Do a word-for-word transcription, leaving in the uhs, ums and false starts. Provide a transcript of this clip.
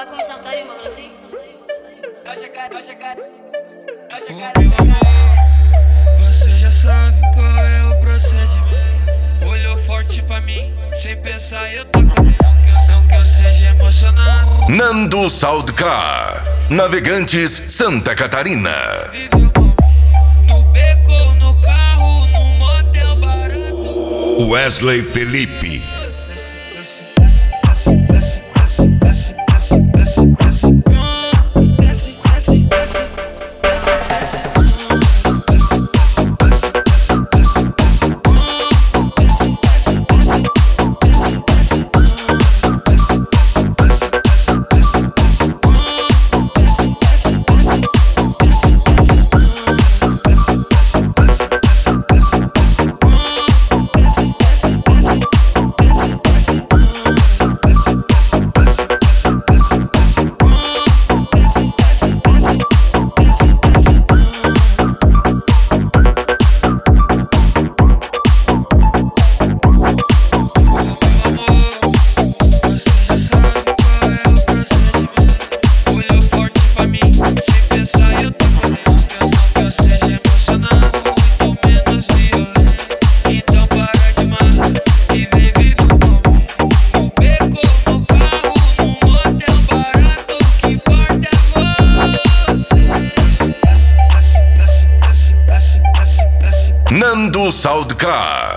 começar a putaria, um bagulho assim? Você já sabe qual é o procedimento. Olhou forte pra mim, sem pensar eu tô com dentro. Não que eu seja emocionado. Nando Soundcar, Navegantes, Santa Catarina. Viveu no beco, no carro, num motel barato. Wesley Felipe. Nando Soundcar.